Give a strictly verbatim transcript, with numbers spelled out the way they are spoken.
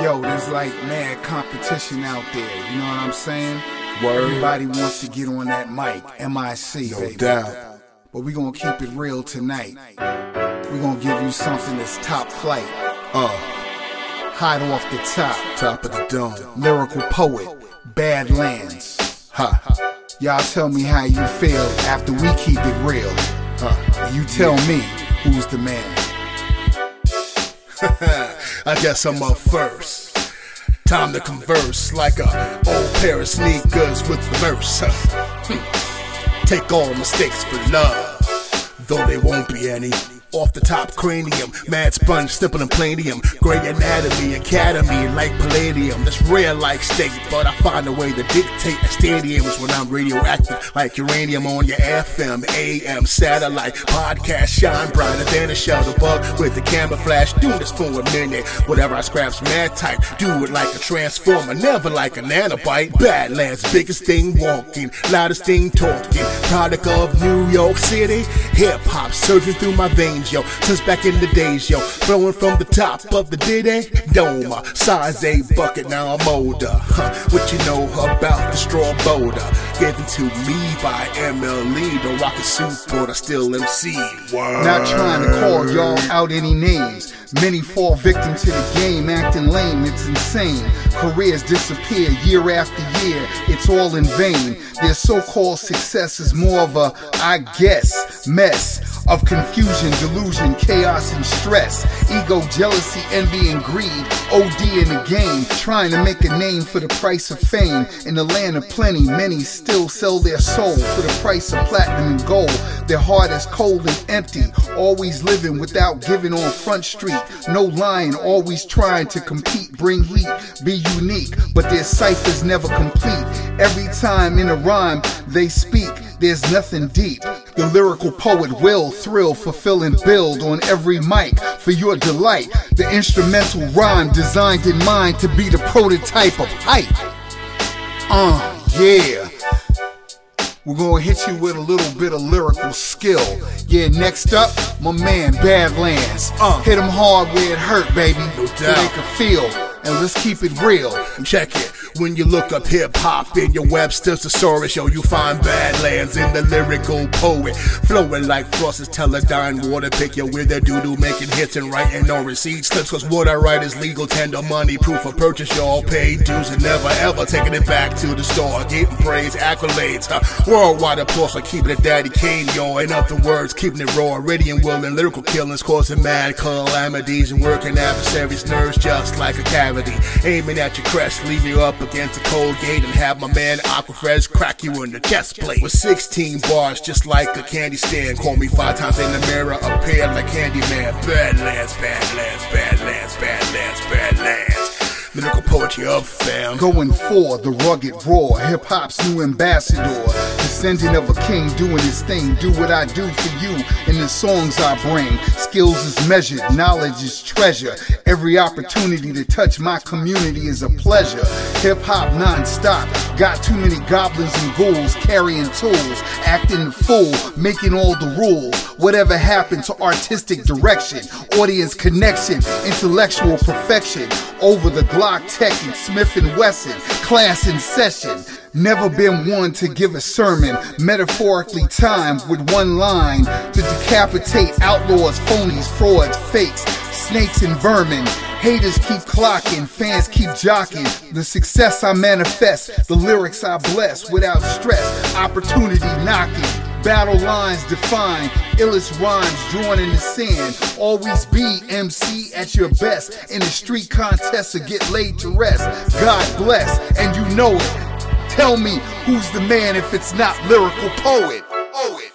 Yo, there's like mad competition out there, you know what I'm saying? Word. Everybody wants to get on that mic, M I C, No baby. doubt. But we gonna keep it real tonight. We gonna give you something that's top flight. Uh, Hot off the top. top of the dome. Lyrical poet, Badlands. Ha. Y'all tell me how you feel after we keep it real. Uh, You tell me who's the man. I guess I'm up first. Time to converse like a old pair of sneakers with reverse. Hmm. Take all mistakes for love, though they won't be any. Off the top cranium, mad sponge, simple and planium. Gray anatomy, academy like palladium. That's rare like steak, but I find a way to dictate at stadiums when I'm radioactive like uranium on your F M, A M, satellite. Podcast shine brighter than a shelter bug with the camera flash. Do this for a minute. Whatever I scrap's mad type. Do it like a transformer, never like a nanobite. Badlands, biggest thing walking, loudest thing talking. Product of New York City. Hip hop surging through my veins, yo, since back in the days, yo, flowing from the top of the Diddy Dome, size a bucket, now I'm older, huh, what you know about the straw boulder, given to me by M L E, the rocket suit, but I still M C, word. Not trying to call y'all out any names. Many fall victim to the game, acting lame, it's insane. Careers disappear year after year, it's all in vain. Their so-called success is more of a, I guess, mess of confusion, delusion, chaos, and stress. Ego, jealousy, envy, and greed, O D in the game. Trying to make a name for the price of fame. In the land of plenty, many still sell their soul for the price of platinum and gold. Their heart is cold and empty, always living without giving on Front Street. No lying, always trying to compete, bring heat, be unique, but their cipher's never complete. Every time in a rhyme they speak, there's nothing deep. The lyrical poet will thrill, fulfill, and build on every mic for your delight. The instrumental rhyme designed in mind to be the prototype of hype. Uh, yeah. We're gonna hit you with a little bit of lyrical skill. Yeah, next up, my man, Badlands. Uh, hit him hard where it hurt, baby. No so they doubt. can feel. And let's keep it real. Check it. When you look up hip-hop in your Webster's thesaurus, yo, you find Badlands in the lyrical poet. Flowing like Frost's Teledyne water. Pick your with a doo-doo, making hits and writing no receipt slips. Cause what I write is legal, tender money, proof of purchase. Y'all pay dues and never ever taking it back to the store. Getting praise, accolades, huh? Worldwide applause for keeping it Daddy Kane, yo. In other words, keeping it raw, ready and willing. Lyrical killings causing mad calamities and working adversaries' nerves just like a cavity. Aiming at your crest, leave you up against a cold gate and have my man Aquafresh crack you in the chest plate. With sixteen bars just like a candy stand. Call me five times in the mirror, appear like Candyman. Badlands, Badlands, Badlands, Badlands, Badlands. Lyrical poetry up, fam. Going for the rugged raw, hip-hop's new ambassador. Descendant of a king doing his thing. Do what I do for you in the songs I bring. Skills is measured, knowledge is treasure. Every opportunity to touch my community is a pleasure. Hip-hop non-stop, got too many goblins and ghouls carrying tools, acting the fool, making all the rules. Whatever happened to artistic direction, audience connection, intellectual perfection. Over the Glock Tech and Smith and Wesson, class in session. Never been one to give a sermon, metaphorically timed with one line to decapitate outlaws, phonies, frauds, fakes, snakes and vermin. Haters keep clocking, fans keep jocking. The success I manifest, the lyrics I bless without stress, opportunity knocking. Battle lines defined, illest rhymes drawn in the sand. Always be M C at your best. In the street contest or get laid to rest. God bless, and you know it. Tell me who's the man if it's not lyrical poet. Poet.